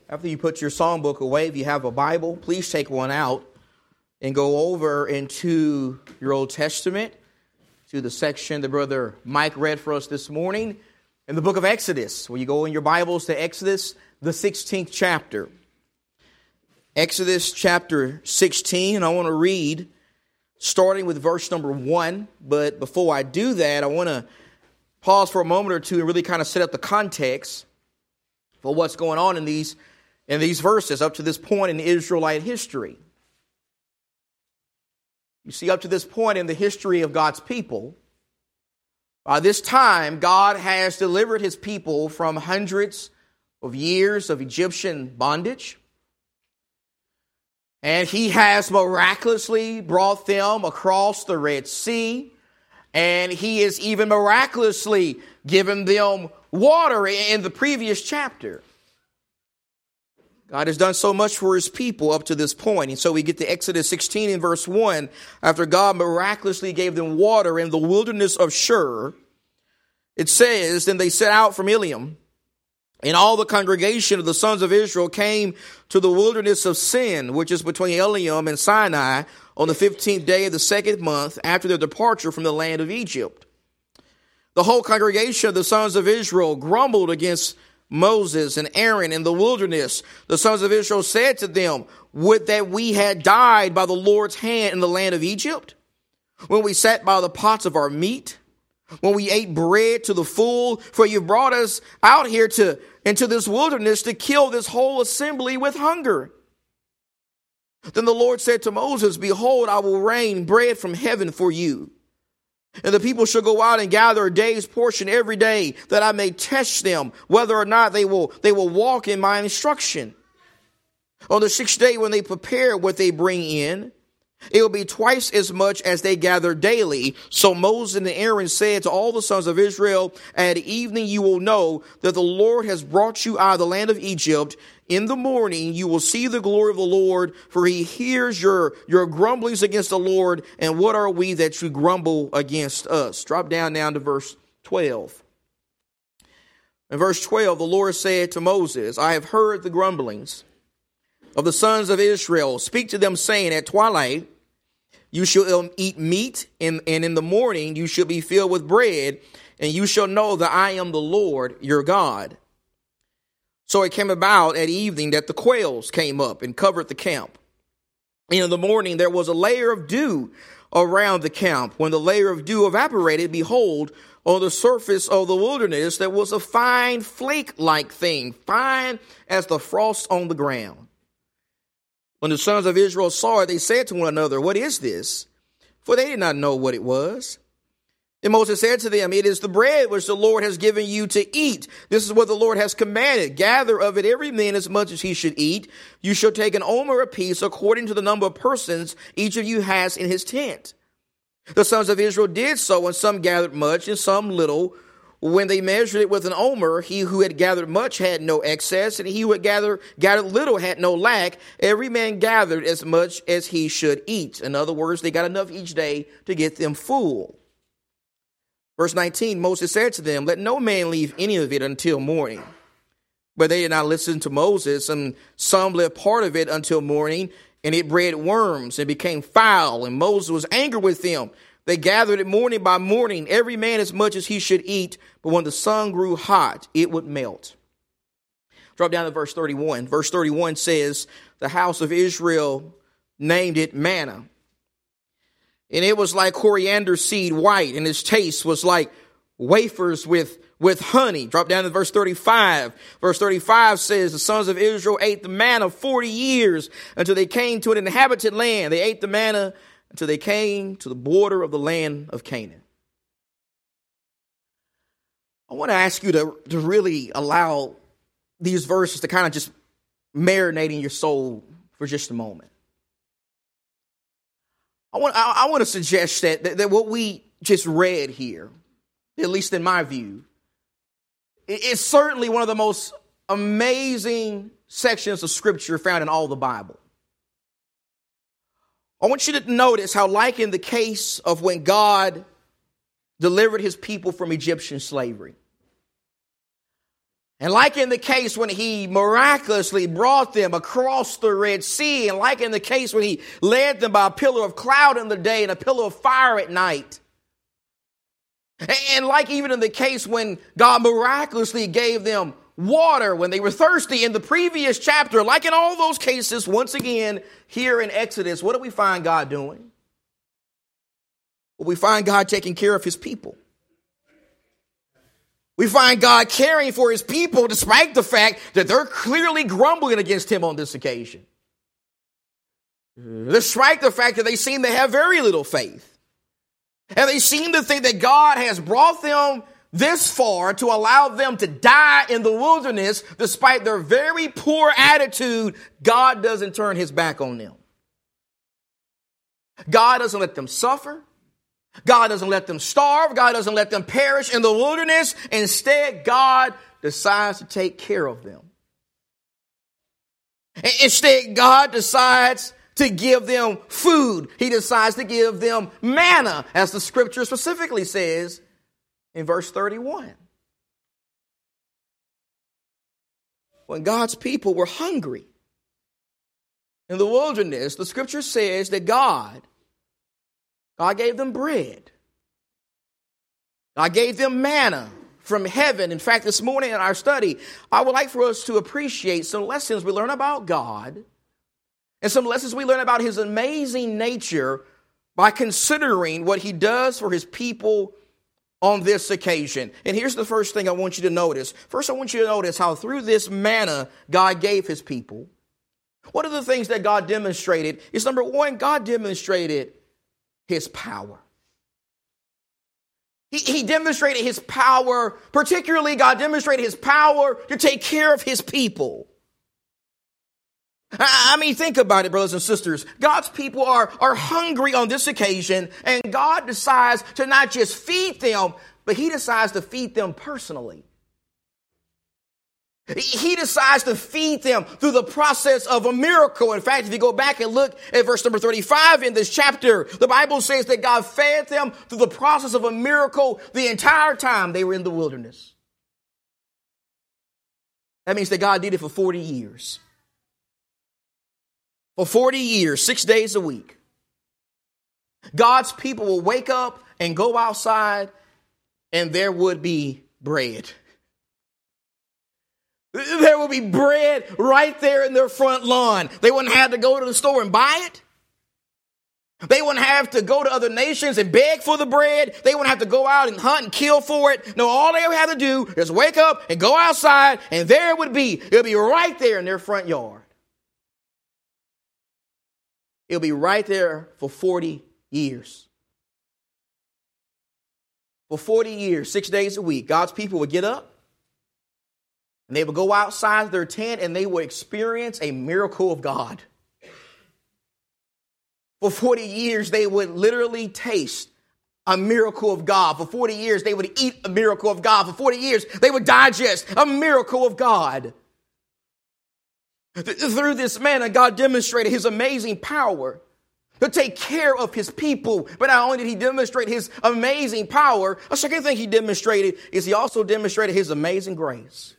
After you put your songbook away, if you have a Bible, please take one out and go over into your Old Testament to the section that Brother Mike read for us this morning in the book of Exodus. When you go in your Bibles to Exodus, the 16th chapter. Exodus chapter 16, and I want to read starting with verse number 1. But before I do that, I want to pause for a moment or two and really kind of set up the context for what's going on in these verses up to this point in Israelite history. You see, up to this point in the history of God's people, by this time, God has delivered his people from hundreds of years of Egyptian bondage. And he has miraculously brought them across the Red Sea. And he has even miraculously given them water in the previous chapter. God has done so much for his people up to this point. And so we get to Exodus 16 in verse 1. After God miraculously gave them water in the wilderness of Shur, it says, Then they set out from Elim, and all the congregation of the sons of Israel came to the wilderness of Sin, which is between Elim and Sinai, on the 15th day of the second month after their departure from the land of Egypt. The whole congregation of the sons of Israel grumbled against Moses and Aaron in the wilderness. The sons of Israel said to them, Would that we had died by the Lord's hand in the land of Egypt, when we sat by the pots of our meat, when we ate bread to the full, for you brought us out here into this wilderness to kill this whole assembly with hunger. Then the Lord said to Moses, Behold, I will rain bread from heaven for you. And the people shall go out and gather a day's portion every day, that I may test them whether or not they will walk in my instruction. On the sixth day, when they prepare what they bring in, it will be twice as much as they gather daily. So Moses and Aaron said to all the sons of Israel, At evening you will know that the Lord has brought you out of the land of Egypt. In the morning you will see the glory of the Lord, for he hears your grumblings against the Lord. And what are we that you grumble against us? Drop down now to verse 12. In verse 12, the Lord said to Moses, I have heard the grumblings of the sons of Israel. Speak to them, saying, At twilight you shall eat meat, and in the morning you shall be filled with bread, and you shall know that I am the Lord your God. So it came about at evening that the quails came up and covered the camp. And in the morning there was a layer of dew around the camp. When the layer of dew evaporated, behold, on the surface of the wilderness there was a fine flake-like thing, fine as the frost on the ground. When the sons of Israel saw it, they said to one another, What is this? For they did not know what it was. Then Moses said to them, It is the bread which the Lord has given you to eat. This is what the Lord has commanded. Gather of it every man as much as he should eat. You shall take an omer apiece according to the number of persons each of you has in his tent. The sons of Israel did so, and some gathered much and some little. When they measured it with an omer, he who had gathered much had no excess, and he who had gathered little had no lack. Every man gathered as much as he should eat. In other words, they got enough each day to get them full. Verse 19, Moses said to them, Let no man leave any of it until morning. But they did not listen to Moses, and some left part of it until morning, and it bred worms and became foul, and Moses was angry with them. They gathered it morning by morning, every man as much as he should eat. But when the sun grew hot, it would melt. Drop down to verse 31. Verse 31 says, The house of Israel named it manna. And it was like coriander seed white, and its taste was like wafers with honey. Drop down to verse 35. Verse 35 says, The sons of Israel ate the manna 40 years until they came to an inhabited land. They ate the manna until they came to the border of the land of Canaan. I want to ask you to really allow these verses to kind of just marinate in your soul for just a moment. I want to suggest that what we just read here, at least in my view, is certainly one of the most amazing sections of Scripture found in all the Bible. I want you to notice how, like in the case of when God delivered his people from Egyptian slavery, And like in the case when he miraculously brought them across the Red Sea, and like in the case when he led them by a pillar of cloud in the day and a pillar of fire at night, and like even in the case when God miraculously gave them water when they were thirsty in the previous chapter, like in all those cases, once again, here in Exodus, what do we find God doing? Well, we find God taking care of his people. We find God caring for his people despite the fact that they're clearly grumbling against him on this occasion. Despite the fact that they seem to have very little faith. And they seem to think that God has brought them this far to allow them to die in the wilderness despite their very poor attitude. God doesn't turn his back on them. God doesn't let them suffer. God doesn't let them starve. God doesn't let them perish in the wilderness. Instead, God decides to take care of them. Instead, God decides to give them food. He decides to give them manna, as the scripture specifically says in verse 31. When God's people were hungry in the wilderness, the scripture says that God gave them bread. God gave them manna from heaven. In fact, this morning in our study, I would like for us to appreciate some lessons we learn about God and some lessons we learn about his amazing nature by considering what he does for his people on this occasion. And here's the first thing I want you to notice. First, I want you to notice how through this manna God gave his people. One of the things that God demonstrated is, number one, God demonstrated his power. He demonstrated his power, particularly God demonstrated his power to take care of his people. I mean, think about it, brothers and sisters. God's people are hungry on this occasion, and God decides to not just feed them, but he decides to feed them personally. He decides to feed them through the process of a miracle. In fact, if you go back and look at verse number 35 in this chapter, the Bible says that God fed them through the process of a miracle the entire time they were in the wilderness. That means that God did it for 40 years. For 40 years, 6 days a week, God's people will wake up and go outside, and there would be bread. There will be bread right there in their front lawn. They wouldn't have to go to the store and buy it. They wouldn't have to go to other nations and beg for the bread. They wouldn't have to go out and hunt and kill for it. No, all they would have to do is wake up and go outside, and there it would be. It would be right there in their front yard. It'll be right there for 40 years. For 40 years, 6 days a week, God's people would get up and they would go outside their tent and they would experience a miracle of God. For 40 years, they would literally taste a miracle of God. For 40 years, they would eat a miracle of God. For 40 years, they would digest a miracle of God. Through this manna, God demonstrated his amazing power to take care of his people. But not only did he demonstrate his amazing power, a second thing he demonstrated is he also demonstrated his amazing grace.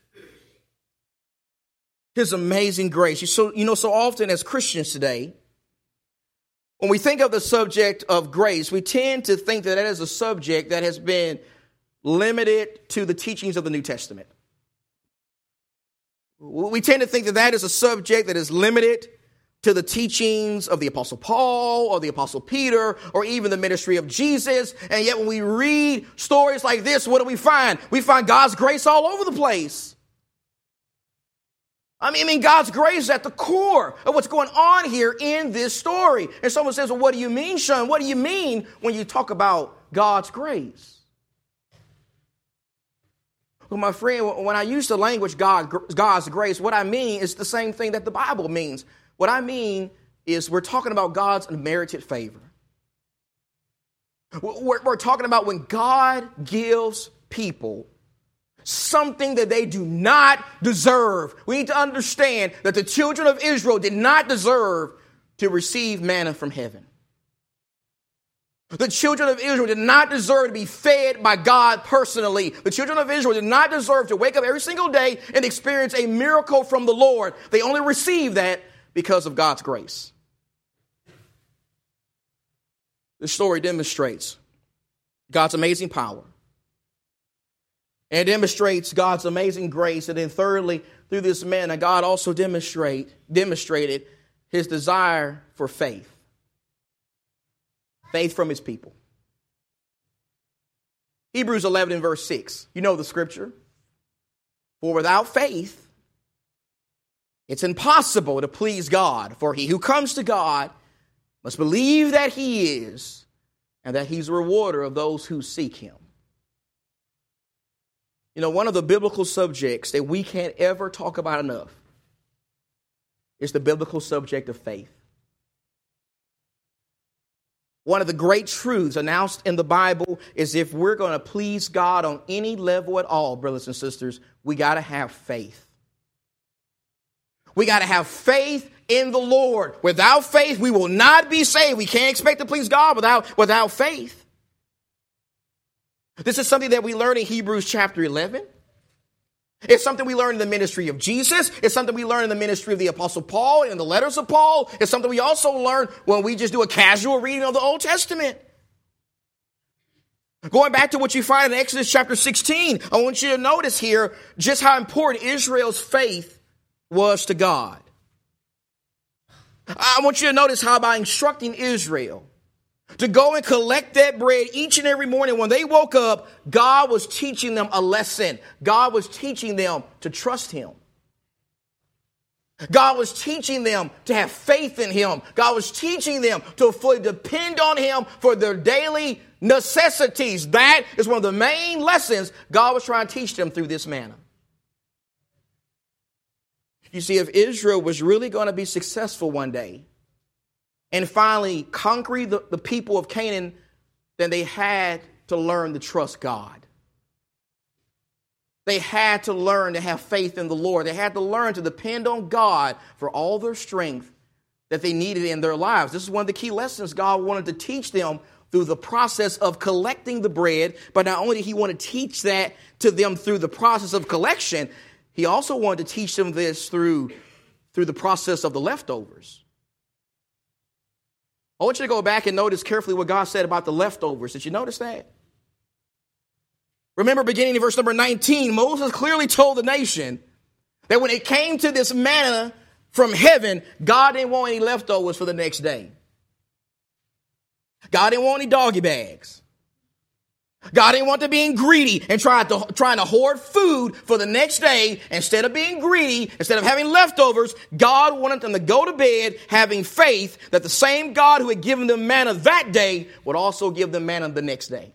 His amazing grace. So often as Christians today, when we think of the subject of grace, we tend to think that is a subject that has been limited to the teachings of the New Testament. We tend to think that is a subject that is limited to the teachings of the Apostle Paul or the Apostle Peter or even the ministry of Jesus. And yet when we read stories like this, what do we find? We find God's grace all over the place. I mean, God's grace is at the core of what's going on here in this story. And someone says, well, what do you mean, Sean? What do you mean when you talk about God's grace? Well, my friend, when I use the language God's grace, what I mean is the same thing that the Bible means. What I mean is we're talking about God's unmerited favor. We're talking about when God gives people something that they do not deserve. We need to understand that the children of Israel did not deserve to receive manna from heaven. The children of Israel did not deserve to be fed by God personally. The children of Israel did not deserve to wake up every single day and experience a miracle from the Lord. They only received that because of God's grace. This story demonstrates God's amazing power. And it demonstrates God's amazing grace. And then thirdly, through this manna, God also demonstrated his desire for faith. Faith from his people. Hebrews 11 and verse 6. You know the scripture. For without faith, it's impossible to please God. For he who comes to God must believe that he is, and that he's a rewarder of those who seek him. You know, one of the biblical subjects that we can't ever talk about enough is the biblical subject of faith. One of the great truths announced in the Bible is if we're going to please God on any level at all, brothers and sisters, we got to have faith. We got to have faith in the Lord. Without faith, we will not be saved. We can't expect to please God without faith. This is something that we learn in Hebrews chapter 11. It's something we learn in the ministry of Jesus. It's something we learn in the ministry of the Apostle Paul and the letters of Paul. It's something we also learn when we just do a casual reading of the Old Testament. Going back to what you find in Exodus chapter 16, I want you to notice here just how important Israel's faith was to God. I want you to notice how by instructing Israel to go and collect that bread each and every morning when they woke up, God was teaching them a lesson. God was teaching them to trust him. God was teaching them to have faith in him. God was teaching them to fully depend on him for their daily necessities. That is one of the main lessons God was trying to teach them through this manna. You see, if Israel was really going to be successful one day and finally conquer the people of Canaan, then they had to learn to trust God. They had to learn to have faith in the Lord. They had to learn to depend on God for all their strength that they needed in their lives. This is one of the key lessons God wanted to teach them through the process of collecting the bread. But not only did he want to teach that to them through the process of collection, he also wanted to teach them this through the process of the leftovers. I want you to go back and notice carefully what God said about the leftovers. Did you notice that? Remember, beginning in verse number 19, Moses clearly told the nation that when it came to this manna from heaven, God didn't want any leftovers for the next day. God didn't want any doggy bags. God didn't want them being greedy and trying to hoard food for the next day. Instead of being greedy, instead of having leftovers, God wanted them to go to bed having faith that the same God who had given them manna that day would also give them manna the next day.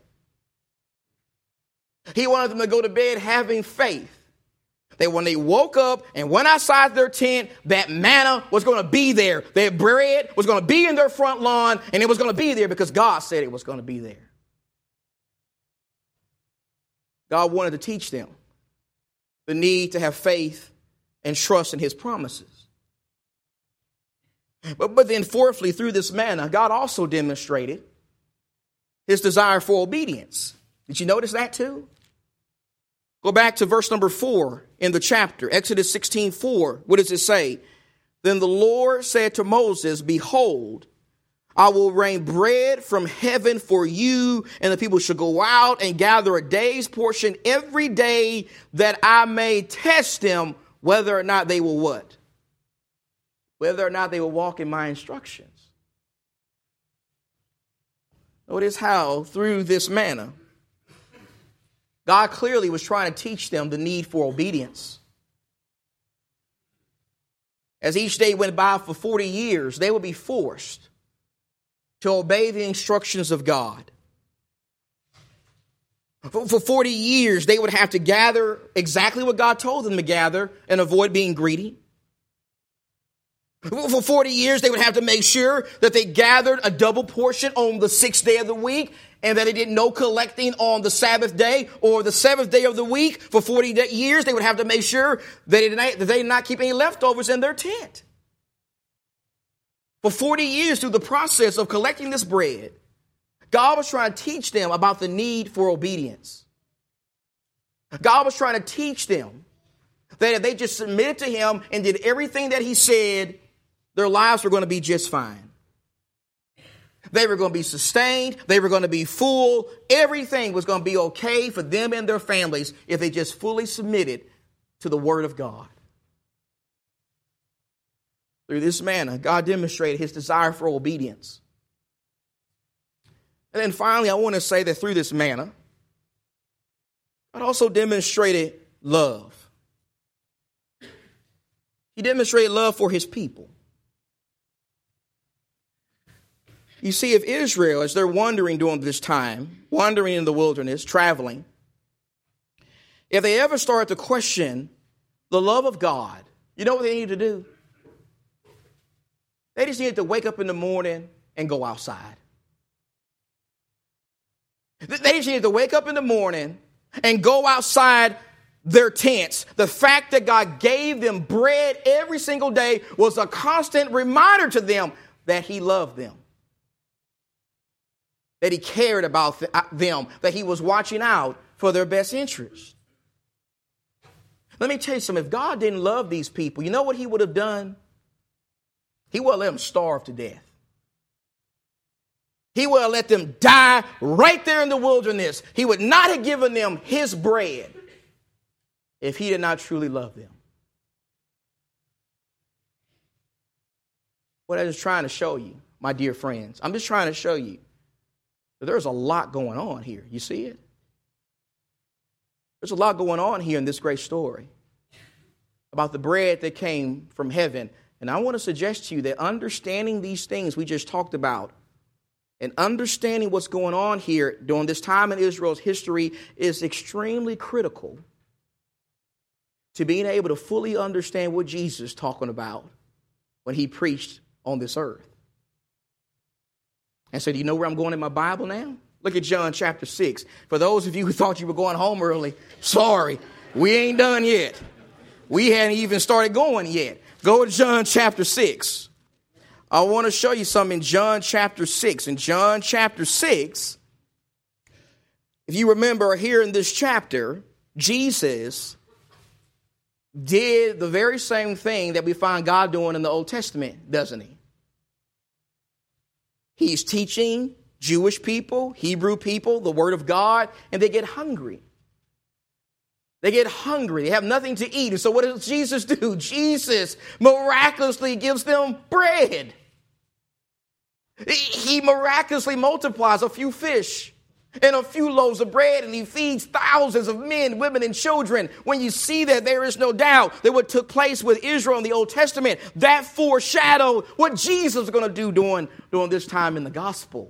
He wanted them to go to bed having faith that when they woke up and went outside their tent, that manna was going to be there. That bread was going to be in their front lawn, and it was going to be there because God said it was going to be there. God wanted to teach them the need to have faith and trust in his promises. But then fourthly, through this manna, God also demonstrated his desire for obedience. Did you notice that too? Go back to verse number 4 in the chapter, Exodus 16:4. What does it say? Then the Lord said to Moses, behold, I will rain bread from heaven for you, and the people shall go out and gather a day's portion every day, that I may test them whether or not they will what? Whether or not they will walk in my instructions. Notice how through this manna, God clearly was trying to teach them the need for obedience. As each day went by for 40 years, they would be forced to obey the instructions of God. For 40 years, they would have to gather exactly what God told them to gather and avoid being greedy. For 40 years, they would have to make sure that they gathered a double portion on the 6th day of the week, and that they did no collecting on the Sabbath day or the 7th day of the week. For 40 years, they would have to make sure that they did not keep any leftovers in their tent. For 40 years, through the process of collecting this bread, God was trying to teach them about the need for obedience. God was trying to teach them that if they just submitted to him and did everything that he said, their lives were going to be just fine. They were going to be sustained. They were going to be full. Everything was going to be okay for them and their families if they just fully submitted to the word of God. Through this manna, God demonstrated his desire for obedience. And then finally, I want to say that through this manna, God also demonstrated love. He demonstrated love for his people. You see, if Israel, as they're wandering during this time, wandering in the wilderness, traveling, if they ever start to question the love of God, you know what they need to do? They just need to wake up in the morning and go outside. They just need to wake up in the morning and go outside their tents. The fact that God gave them bread every single day was a constant reminder to them that he loved them, that he cared about them, that he was watching out for their best interest. Let me tell you something. If God didn't love these people, you know what he would have done? He would have let them starve to death. He would have let them die right there in the wilderness. He would not have given them his bread if he did not truly love them. What I'm just trying to show you, my dear friends, I'm just trying to show you that there's a lot going on here. You see it? There's a lot going on here in this great story about the bread that came from heaven. And I want to suggest to you that understanding these things we just talked about and understanding what's going on here during this time in Israel's history is extremely critical to being able to fully understand what Jesus is talking about when he preached on this earth. And so do you know where I'm going in my Bible now? Look at John chapter 6. For those of you who thought you were going home early, sorry, we ain't done yet. We hadn't even started going yet. Go to John chapter 6. I want to show you something in John chapter 6. In John chapter 6, if you remember here in this chapter, Jesus did the very same thing that we find God doing in the Old Testament, doesn't he? He's teaching Jewish people, Hebrew people, the word of God, and they get hungry. They get hungry. They have nothing to eat. And so what does Jesus do? Jesus miraculously gives them bread. He miraculously multiplies a few fish and a few loaves of bread, and he feeds thousands of men, women, and children. When you see that, there is no doubt that what took place with Israel in the Old Testament, that foreshadowed what Jesus is going to do during this time in the gospel.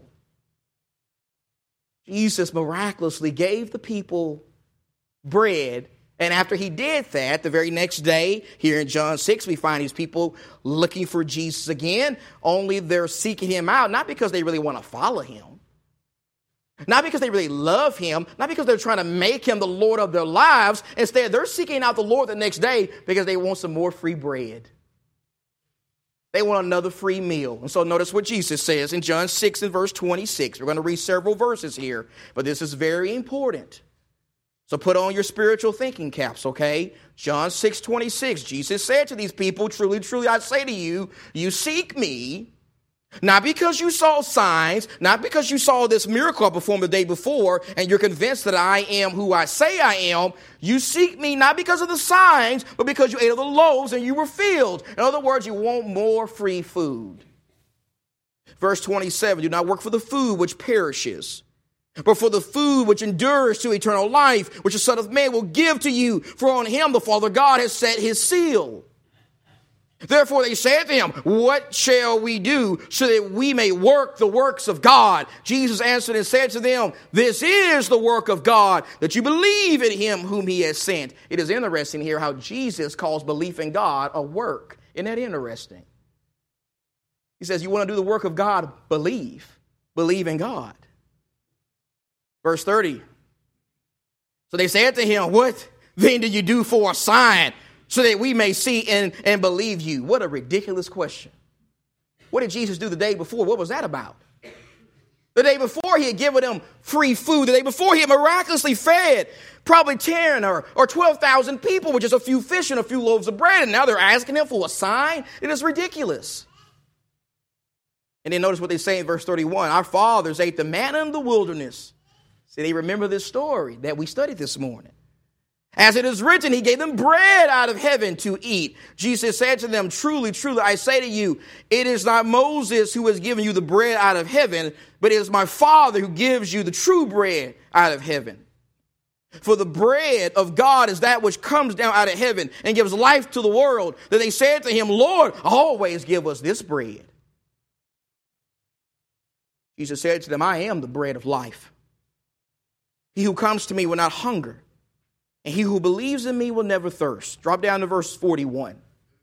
Jesus miraculously gave the people bread. And after he did that, the very next day, here in John 6, we find these people looking for Jesus again, only they're seeking him out, not because they really want to follow him, not because they really love him, not because they're trying to make him the Lord of their lives. Instead, they're seeking out the Lord the next day because they want some more free bread. They want another free meal. And so notice what Jesus says in John 6 and verse 26. We're going to read several verses here, but this is very important. So put on your spiritual thinking caps, okay? John 6:26, Jesus said to these people, truly, truly, I say to you, you seek me, not because you saw signs, not because you saw this miracle I performed the day before, and you're convinced that I am who I say I am. You seek me not because of the signs, but because you ate of the loaves and you were filled. In other words, you want more free food. Verse 27, do not work for the food which perishes, but for the food which endures to eternal life, which the Son of Man will give to you. For on him the Father God has set his seal. Therefore they said to him, what shall we do so that we may work the works of God? Jesus answered and said to them, this is the work of God, that you believe in him whom he has sent. It is interesting here how Jesus calls belief in God a work. Isn't that interesting? He says, you want to do the work of God, believe in God. Verse 30. So they said to him, what then do you do for a sign so that we may see and believe you? What a ridiculous question. What did Jesus do the day before? What was that about? The day before, he had given them free food. The day before, he had miraculously fed probably 10 or 12,000 people with just a few fish and a few loaves of bread. And now they're asking him for a sign. It is ridiculous. And then notice what they say in verse 31. Our fathers ate the manna in the wilderness. See, they remember this story that we studied this morning. As it is written, he gave them bread out of heaven to eat. Jesus said to them, truly, truly, I say to you, it is not Moses who has given you the bread out of heaven, but it is my Father who gives you the true bread out of heaven. For the bread of God is that which comes down out of heaven and gives life to the world. Then they said to him, Lord, always give us this bread. Jesus said to them, I am the bread of life. He who comes to me will not hunger, and he who believes in me will never thirst. Drop down to verse 41.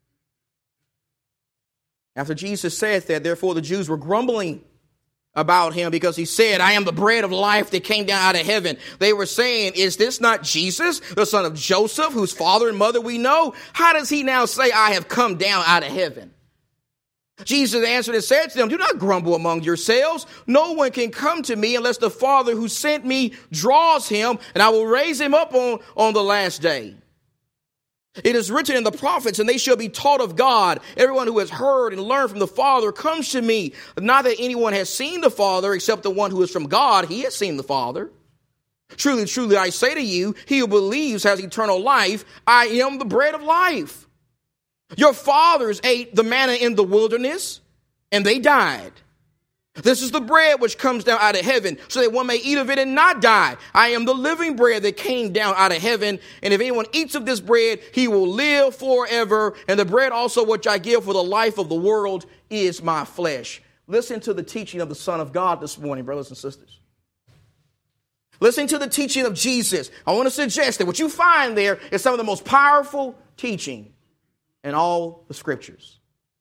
After Jesus said that, therefore the Jews were grumbling about him because he said, I am the bread of life that came down out of heaven. They were saying, is this not Jesus, the son of Joseph, whose father and mother we know? How does he now say, I have come down out of heaven? Jesus answered and said to them, do not grumble among yourselves. No one can come to me unless the Father who sent me draws him, and I will raise him up on the last day. It is written in the prophets, and they shall be taught of God. Everyone who has heard and learned from the Father comes to me. Not that anyone has seen the Father except the one who is from God. He has seen the Father. Truly, truly, I say to you, he who believes has eternal life. I am the bread of life. Your fathers ate the manna in the wilderness, and they died. This is the bread which comes down out of heaven, so that one may eat of it and not die. I am the living bread that came down out of heaven, and if anyone eats of this bread, he will live forever. And the bread also which I give for the life of the world is my flesh. Listen to the teaching of the Son of God this morning, brothers and sisters. Listen to the teaching of Jesus. I want to suggest that what you find there is some of the most powerful teaching in all the scriptures.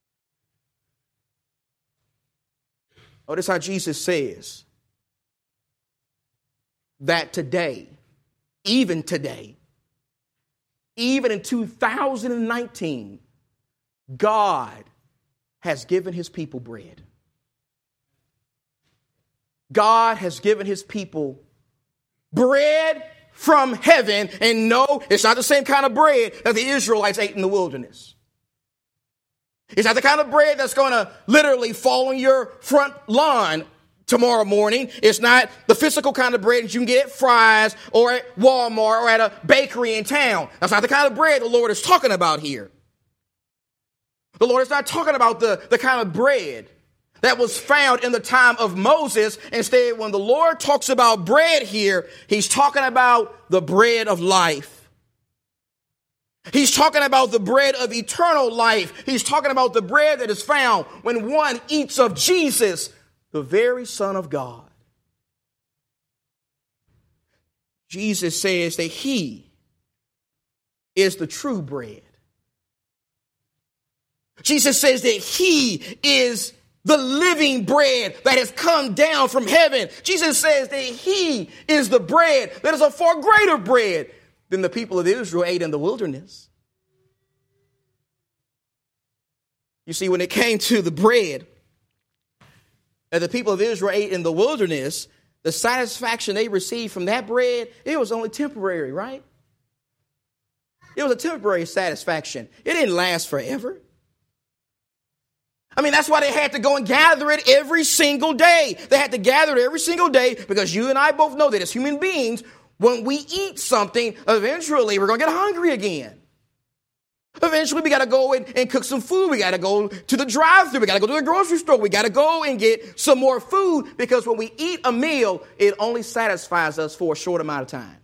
Notice how Jesus says that today, even in 2019, God has given his people bread. God has given his people bread from heaven. And no, it's not the same kind of bread that the Israelites ate in the wilderness. It's not the kind of bread that's going to literally fall on your front lawn tomorrow morning. It's not the physical kind of bread that you can get at Fry's or at Walmart or at a bakery in town. That's not the kind of bread the Lord is talking about here. The Lord is not talking about the kind of bread that was found in the time of Moses. Instead, when the Lord talks about bread here, he's talking about the bread of life. He's talking about the bread of eternal life. He's talking about the bread that is found when one eats of Jesus, the very Son of God. Jesus says that he is the true bread. Jesus says that he is the living bread that has come down from heaven. Jesus says that he is the bread that is a far greater bread than the people of Israel ate in the wilderness. You see, when it came to the bread that the people of Israel ate in the wilderness, the satisfaction they received from that bread, it was only temporary, right? It was a temporary satisfaction. It didn't last forever. I mean, that's why they had to go and gather it every single day. They had to gather it every single day because you and I both know that as human beings, when we eat something, eventually we're going to get hungry again. Eventually we got to go and cook some food. We got to go to the drive-thru. We got to go to the grocery store. We got to go and get some more food because when we eat a meal, it only satisfies us for a short amount of time.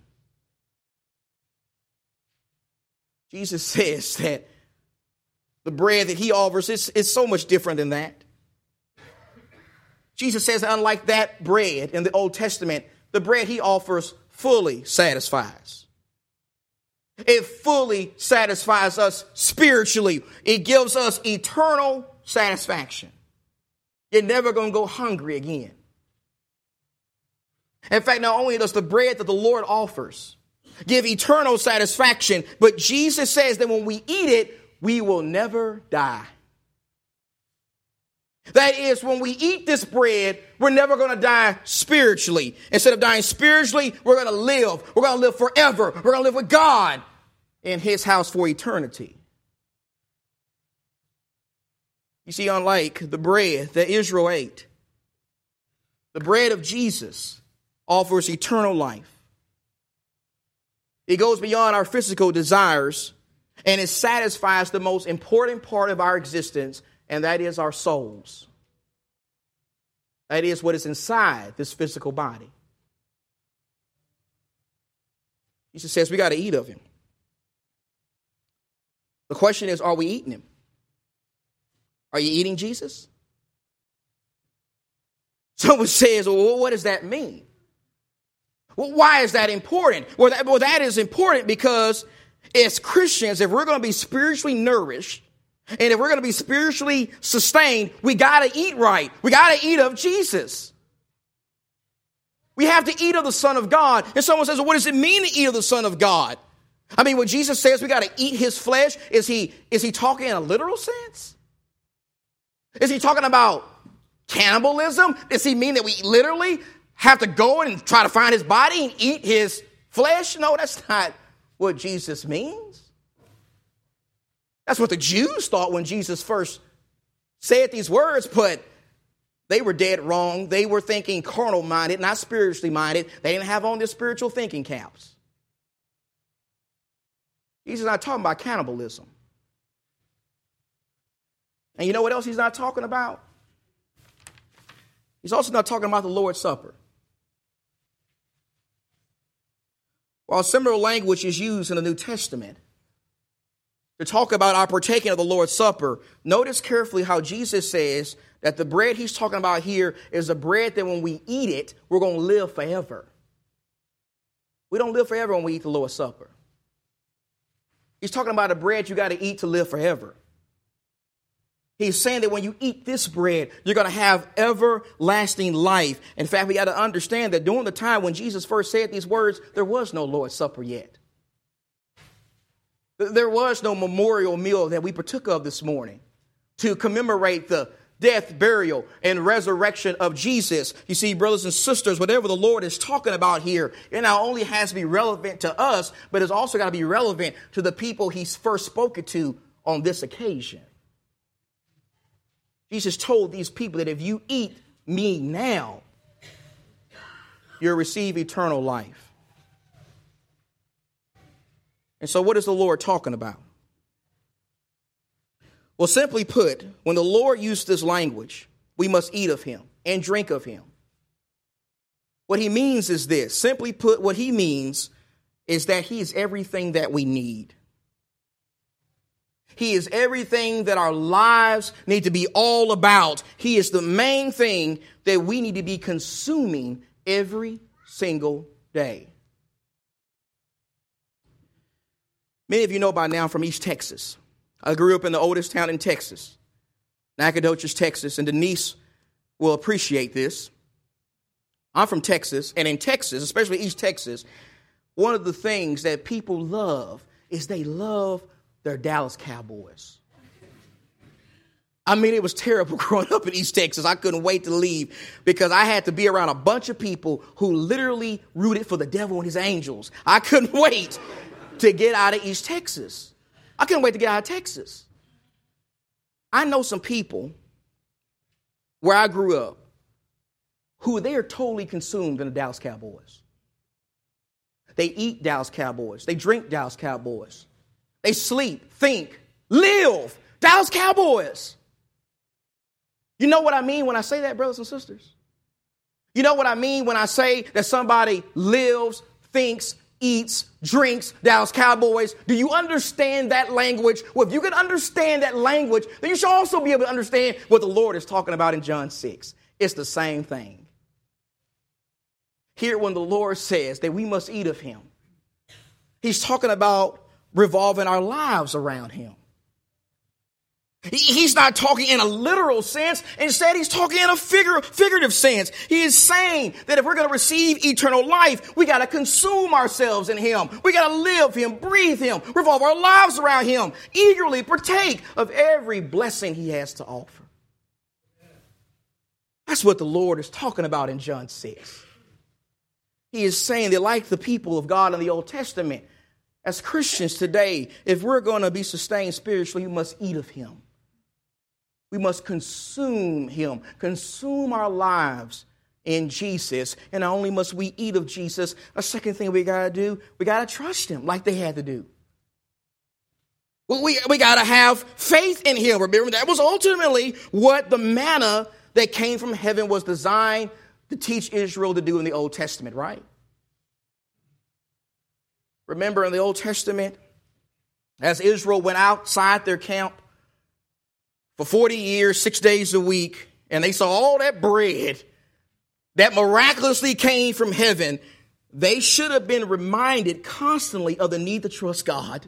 Jesus says that the bread that he offers is so much different than that. Jesus says that unlike that bread in the Old Testament, the bread he offers fully satisfies. It fully satisfies us spiritually. It gives us eternal satisfaction. You're never going to go hungry again. In fact, not only does the bread that the Lord offers give eternal satisfaction, but Jesus says that when we eat it, we will never die. That is, when we eat this bread, we're never going to die spiritually. Instead of dying spiritually, we're going to live. We're going to live forever. We're going to live with God in his house for eternity. You see, unlike the bread that Israel ate, the bread of Jesus offers eternal life. It goes beyond our physical desires, and it satisfies the most important part of our existence, and that is our souls. That is what is inside this physical body. Jesus says we got to eat of him. The question is, are we eating him? Are you eating Jesus? Someone says, well, what does that mean? Well, why is that important? Well, that is important because as Christians, if we're going to be spiritually nourished, and if we're going to be spiritually sustained, we got to eat right. We got to eat of Jesus. We have to eat of the Son of God. And someone says, well, what does it mean to eat of the Son of God? I mean, when Jesus says we got to eat his flesh, is he talking in a literal sense? Is he talking about cannibalism? Does he mean that we literally have to go and try to find his body and eat his flesh? No, that's not what Jesus means. That's what the Jews thought when Jesus first said these words, but they were dead wrong. They were thinking carnal minded, not spiritually minded. They didn't have on their spiritual thinking caps. Jesus is not talking about cannibalism. And you know what else he's not talking about? He's also not talking about the Lord's Supper. While similar language is used in the New Testament to talk about our partaking of the Lord's Supper, notice carefully how Jesus says that the bread he's talking about here is a bread that when we eat it, we're going to live forever. We don't live forever when we eat the Lord's Supper. He's talking about a bread you got to eat to live forever. He's saying that when you eat this bread, you're going to have everlasting life. In fact, we got to understand that during the time when Jesus first said these words, there was no Lord's Supper yet. There was no memorial meal that we partook of this morning to commemorate the death, burial, and resurrection of Jesus. You see, brothers and sisters, whatever the Lord is talking about here, it not only has to be relevant to us, but it's also got to be relevant to the people he's first spoken to on this occasion. Jesus told these people that if you eat me now, you'll receive eternal life. And so what is the Lord talking about? Well, simply put, when the Lord used this language, we must eat of him and drink of him. What he means is this. Simply put, what he means is that he is everything that we need. He is everything that our lives need to be all about. He is the main thing that we need to be consuming every single day. Many of you know by now from East Texas. I grew up in the oldest town in Texas, Nacogdoches, Texas, and Denise will appreciate this. I'm from Texas, and in Texas, especially East Texas, one of the things that people love is they love their Dallas Cowboys. I mean, it was terrible growing up in East Texas. I couldn't wait to leave because I had to be around a bunch of people who literally rooted for the devil and his angels. I couldn't wait to get out of East Texas. I couldn't wait to get out of Texas. I know some people where I grew up who they are totally consumed in the Dallas Cowboys. They eat Dallas Cowboys. They drink Dallas Cowboys. They sleep, think, live Dallas Cowboys. You know what I mean when I say that, brothers and sisters? You know what I mean when I say that somebody lives, thinks, eats, drinks Dallas Cowboys? Do you understand that language? Well, if you can understand that language, then you should also be able to understand what the Lord is talking about in John 6. It's the same thing. Here, when the Lord says that we must eat of him, he's talking about revolving our lives around him. He's not talking in a literal sense. Instead, he's talking in a figurative sense. He is saying that if we're going to receive eternal life, we got to consume ourselves in him. We got to live him, breathe him, revolve our lives around him, eagerly partake of every blessing he has to offer. That's what the Lord is talking about in John 6. He is saying that like the people of God in the Old Testament, as Christians today, if we're going to be sustained spiritually, we must eat of him. We must consume him, consume our lives in Jesus. And not only must we eat of Jesus, a second thing we got to do, we got to trust him like they had to do. Well, we got to have faith in him. Remember, that was ultimately what the manna that came from heaven was designed to teach Israel to do in the Old Testament, right? Remember in the Old Testament, as Israel went outside their camp for 40 years, 6 days a week, and they saw all that bread that miraculously came from heaven, they should have been reminded constantly of the need to trust God.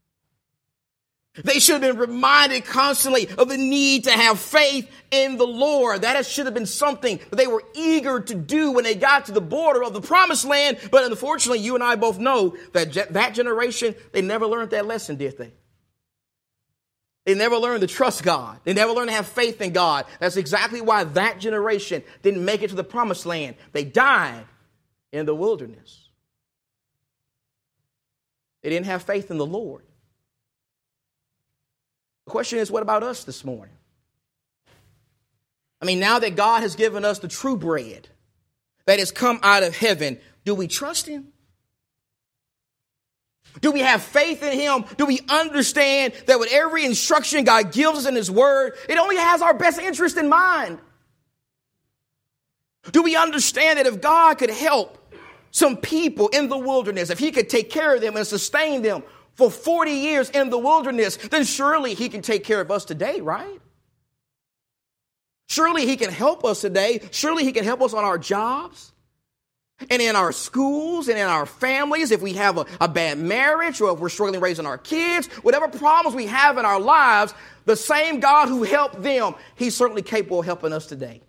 They should have been reminded constantly of the need to have faith in the Lord. That should have been something that they were eager to do when they got to the border of the promised land. But unfortunately, you and I both know that that generation, they never learned that lesson, did they? They never learned to trust God. They never learned to have faith in God. That's exactly why that generation didn't make it to the promised land. They died in the wilderness. They didn't have faith in the Lord. The question is, what about us this morning? I mean, now that God has given us the true bread that has come out of heaven, do we trust him? Do we have faith in him? Do we understand that with every instruction God gives us in his word, it only has our best interest in mind? Do we understand that if God could help some people in the wilderness, if he could take care of them and sustain them for 40 years in the wilderness, then surely he can take care of us today, right? Surely he can help us today. Surely he can help us on our jobs and in our schools and in our families. If we have a bad marriage or if we're struggling raising our kids, whatever problems we have in our lives, the same God who helped them, he's certainly capable of helping us today.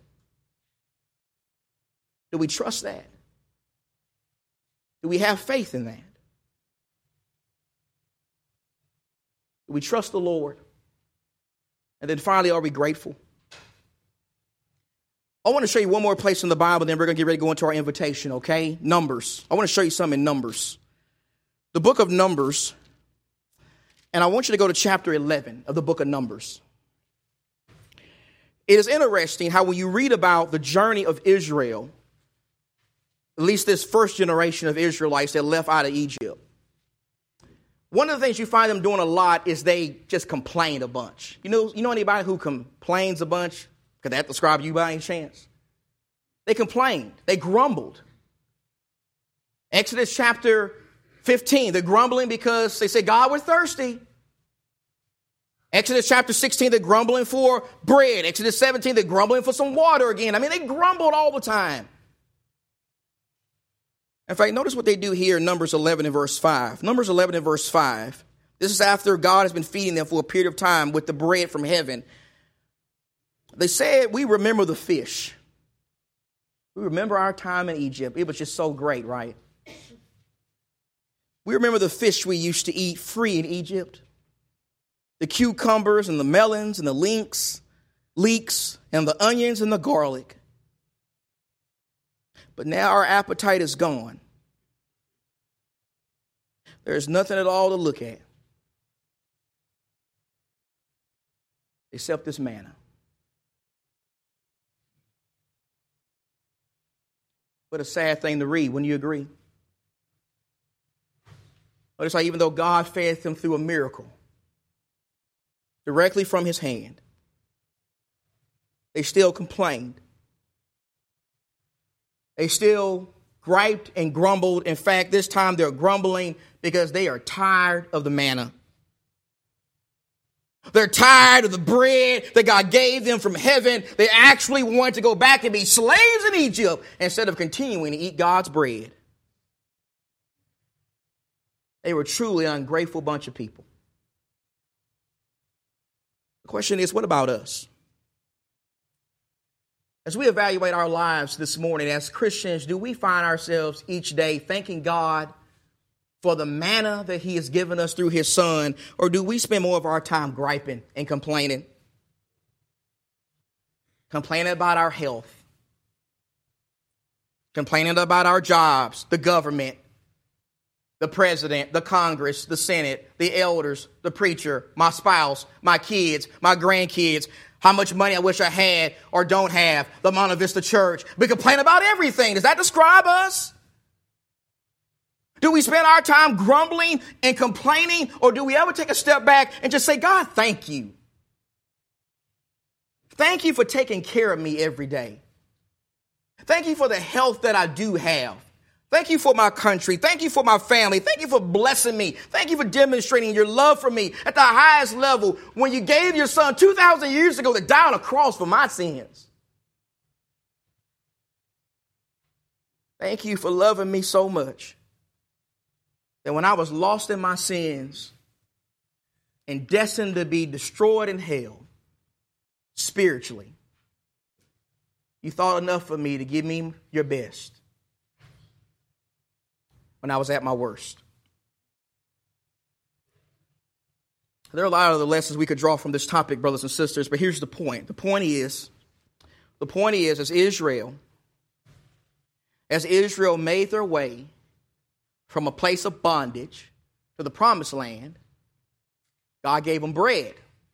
Do we trust that? Do we have faith in that? Do we trust the Lord? And then finally, are we grateful? I want to show you one more place in the Bible, then we're going to get ready to go into our invitation, okay? Numbers. I want to show you something in Numbers. The book of Numbers. And I want you to go to chapter 11 of the book of Numbers. It is interesting how when you read about the journey of Israel, at least this first generation of Israelites that left out of Egypt, one of the things you find them doing a lot is they just complain a bunch. You know anybody who complains a bunch? Could that describe you by any chance? They complained. They grumbled. Exodus chapter 15, they're grumbling because they say, God, we're thirsty. Exodus chapter 16, they're grumbling for bread. Exodus 17, they're grumbling for some water again. I mean, they grumbled all the time. In fact, notice what they do here in Numbers 11 and verse 5. Numbers 11 and verse 5. This is after God has been feeding them for a period of time with the bread from heaven. They said, we remember the fish. We remember our time in Egypt. It was just so great, right? We remember the fish we used to eat free in Egypt. The cucumbers and the melons and the leeks and the onions and the garlic. But now our appetite is gone. There's nothing at all to look at except this manna. What a sad thing to read, wouldn't you agree? Notice how even though God fed them through a miracle, directly from his hand, they still complained. They still griped and grumbled. In fact, this time they're grumbling because they are tired of the manna. They're tired of the bread that God gave them from heaven. They actually want to go back and be slaves in Egypt instead of continuing to eat God's bread. They were truly an ungrateful bunch of people. The question is, what about us? As we evaluate our lives this morning as Christians, do we find ourselves each day thanking God for the manna that he has given us through his son, or do we spend more of our time griping and complaining? Complaining about our health, Complaining about our jobs, the government, the president, the Congress, the Senate, the elders, the preacher, my spouse, my kids, my grandkids, how much money I wish I had or don't have, the Monte Vista Church. We complain about everything. Does that describe us? Do we spend our time grumbling and complaining, or do we ever take a step back and just say, God, thank you. Thank you for taking care of me every day. Thank you for the health that I do have. Thank you for my country. Thank you for my family. Thank you for blessing me. Thank you for demonstrating your love for me at the highest level when you gave your son 2,000 years ago to die on a cross for my sins. Thank you for loving me so much that when I was lost in my sins and destined to be destroyed in hell spiritually, you thought enough of me to give me your best when I was at my worst. There are a lot of other lessons we could draw from this topic, brothers and sisters, but here's the point. The point is, as Israel made their way from a place of bondage to the promised land, God gave them bread.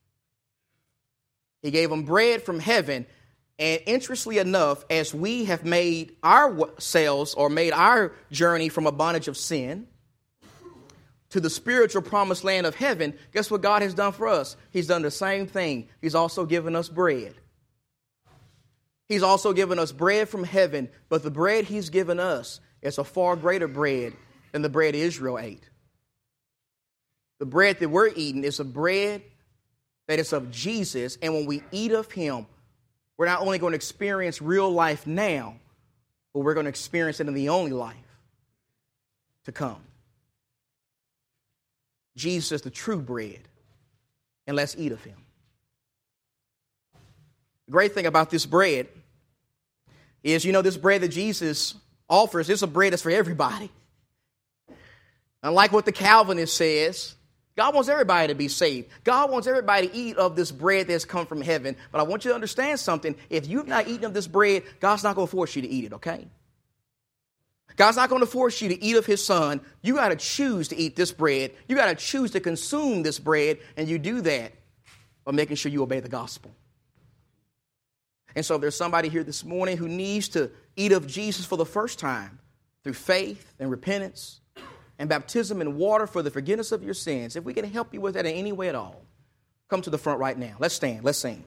He gave them bread from heaven. And interestingly enough, as we have made ourselves or made our journey from a bondage of sin to the spiritual promised land of heaven, guess what God has done for us? He's done the same thing. He's also given us bread. He's also given us bread from heaven, but the bread he's given us is a far greater bread than the bread Israel ate. The bread that we're eating is a bread that is of Jesus, and when we eat of him, we're not only going to experience real life now, but we're going to experience it in the only life to come. Jesus is the true bread, and let's eat of him. The great thing about this bread is, this bread that Jesus offers, it's a bread that's for everybody. Unlike what the Calvinist says, God wants everybody to be saved. God wants everybody to eat of this bread that's come from heaven. But I want you to understand something. If you've not eaten of this bread, God's not going to force you to eat it, okay? God's not going to force you to eat of his son. You got to choose to eat this bread. You got to choose to consume this bread, and you do that by making sure you obey the gospel. And so if there's somebody here this morning who needs to eat of Jesus for the first time through faith and repentance and baptism in water for the forgiveness of your sins, if we can help you with that in any way at all, come to the front right now. Let's stand. Let's sing.